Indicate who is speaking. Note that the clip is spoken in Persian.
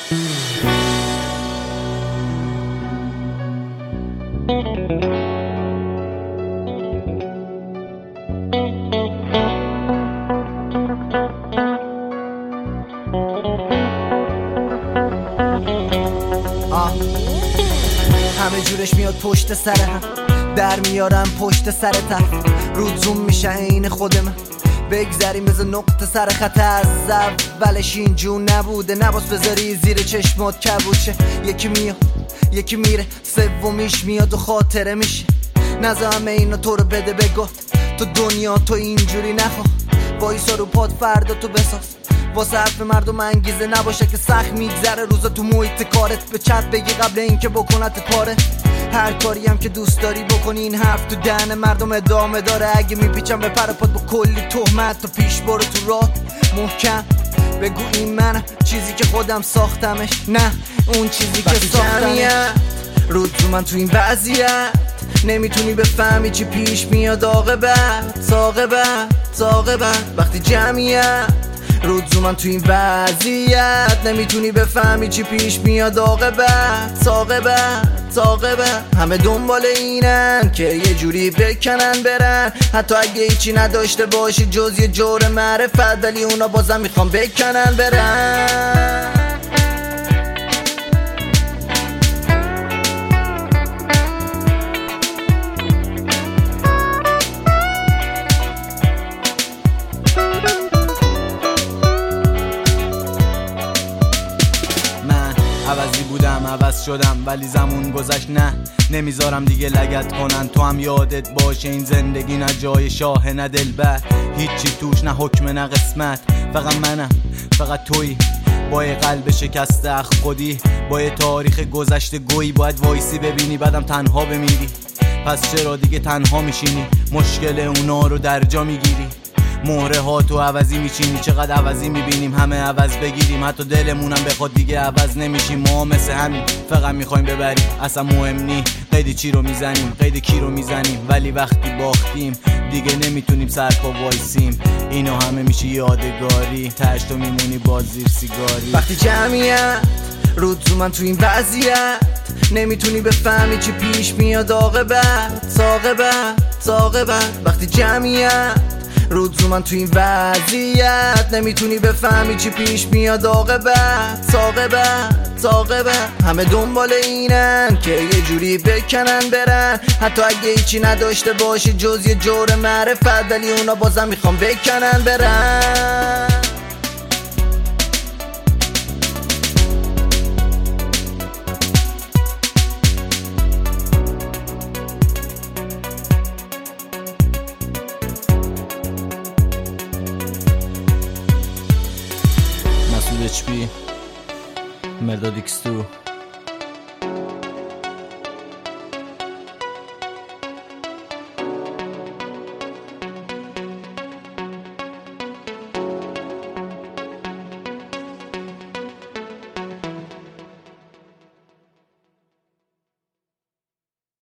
Speaker 1: همه جورش میاد پشت سر هم، در میارم پشت سر تخت، رود زوم میشه عین خود من، بگذریم مثل نقطه سر خط. از اولش اینجور نبوده، نباس بذاری زیر چشمات کبوچه. یکی میاد یکی میره، سومیش میاد و خاطره میشه. نزا همه اینو تو رو بده بگفت، تو دنیا تو اینجوری نخواه. وایسا رو پاد فردا تو بساز، واسه حرف مردم انگیزه نباشه که سخت میگذره روزا تو محیط کارت. به چت بگی قبل اینکه بکنت پاره، هر کاری هم که دوست داری بکنی. این حرف تو دهن مردم ادامه داره، اگه میپیچم به پر پات با کلی تهمت. تو پیش برو تو راه محکم، بگو این منم، چیزی که خودم ساختمش، نه اون چیزی که ساختمش. رود رو من تو این وضعیت نمیتونی بفهمی چی پیش میاد. عاقبت وقتی جمعیت رود رو من تو این وضعیت نمیتونی بفهمی چی پیش میاد. عاقبت همه دنبال اینن که یه جوری بکنن برن، حتی اگه هیچی نداشته باشی جز یه جور معرفت، ولی اونا بازم میخوام بکنن برن.
Speaker 2: عوضی بودم عوض شدم، ولی زمان گذشت نه نمیذارم دیگه لگت کنن. تو هم یادت باشه این زندگی نه جای شاه نه دلبر، هیچی توش نه حکم نه قسمت. فقط منم، فقط تویی با یه قلب شکسته اخ خودی، با یه تاریخ گذشته گویی. باید وایسی ببینی بعدم تنها بمیری، پس چرا دیگه تنها میشینی؟ مشکل اونا رو در جا میگیری، مهره ها تو عوضی میچینی. چقدر عوضی میبینیم همه عوض بگیریم، حتی دلمونم بخواد دیگه عوض نمیشیم. ما مثل همین فقط میخوایم ببریم، اصلا مهم نی قید چی رو میزنیم قید کی رو میزنیم، ولی وقتی باختیم دیگه نمیتونیم سرپا وایسیم. اینو همه میشه یادگاری، تهش تو میمونی باز زیر سیگاری.
Speaker 1: وقتی جمعیت رود رو من تو این وضعیت نمیتونی بفهمی چی پیش میاد. عاقبت وقتی جمعیت رود رو من تو این وضعیت نمیتونی بفهمی چی پیش میاد. عاقبت همه دنبال اینن که یه جوری بکنن برن، حتی اگه هیچی نداشته باشی جز یه جور معرفت، ولی اونا بازم میخوام بکنن برن.
Speaker 2: HP مرداد X2